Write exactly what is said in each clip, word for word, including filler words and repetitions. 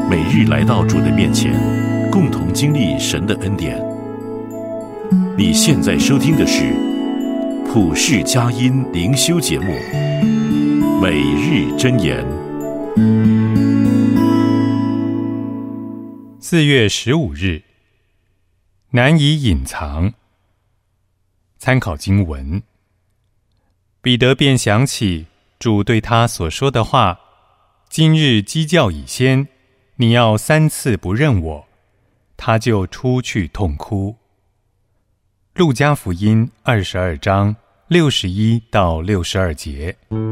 每日来到主的面前，共同经历神的恩典。你现在收听的是普世佳音灵修节目《每日箴言》。 四月十五日，难以隐藏。参考经文，彼得便想起主对他所说的话：今日鸡叫以先，你要三次不认我。他就出去痛哭。路加福音二十二章六十一到六十二节。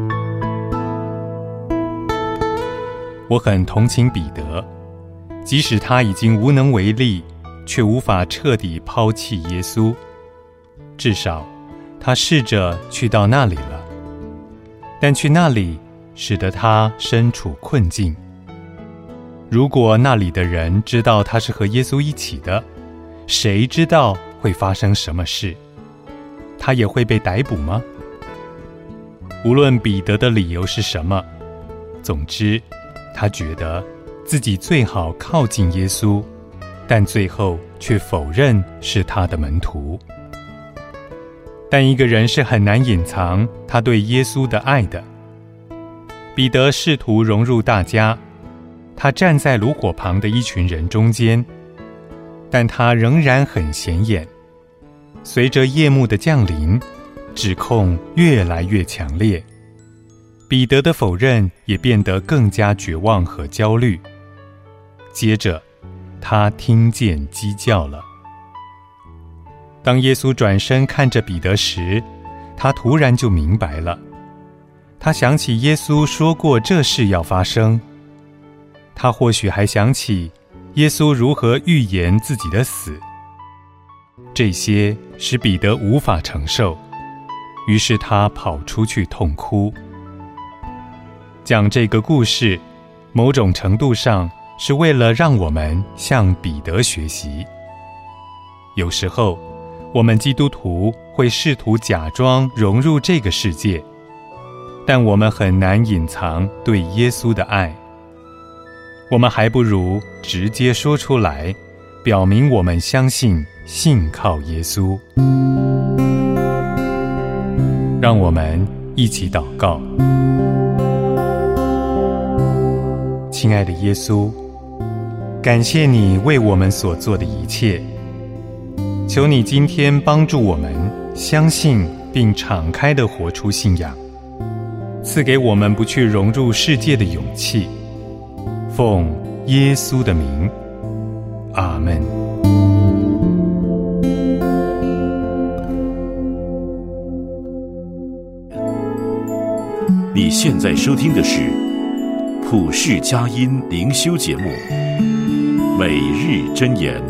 我很同情彼得，即使他已经无能为力，却无法彻底抛弃耶稣。至少他试着去到那里了，但去那里使得他身处困境。如果那里的人知道他是和耶稣一起的，谁知道会发生什么事？他也会被逮捕吗？无论彼得的理由是什么，总之他觉得自己最好靠近耶稣，但最后却否认是他的门徒。但一个人是很难隐藏他对耶稣的爱的。彼得试图融入大家，他站在炉火旁的一群人中间，但他仍然很显眼。随着夜幕的降临，指控越来越强烈，彼得的否认也变得更加绝望和焦虑。接着，他听见鸡叫了。当耶稣转身看着彼得时，他突然就明白了。他想起耶稣说过这事要发生。他或许还想起耶稣如何预言自己的死。这些使彼得无法承受，于是他跑出去痛哭。讲这个故事，某种程度上是为了让我们向彼得学习。有时候，我们基督徒会试图假装融入这个世界，但我们很难隐藏对耶稣的爱。我们还不如直接说出来，表明我们相信、信靠耶稣。让我们一起祷告。亲爱的耶稣，感谢你为我们所做的一切。求你今天帮助我们相信并敞开地活出信仰，赐给我们不去融入世界的勇气。奉耶稣的名，阿们。 你现在收听的是普世佳音灵修节目《每日箴言》。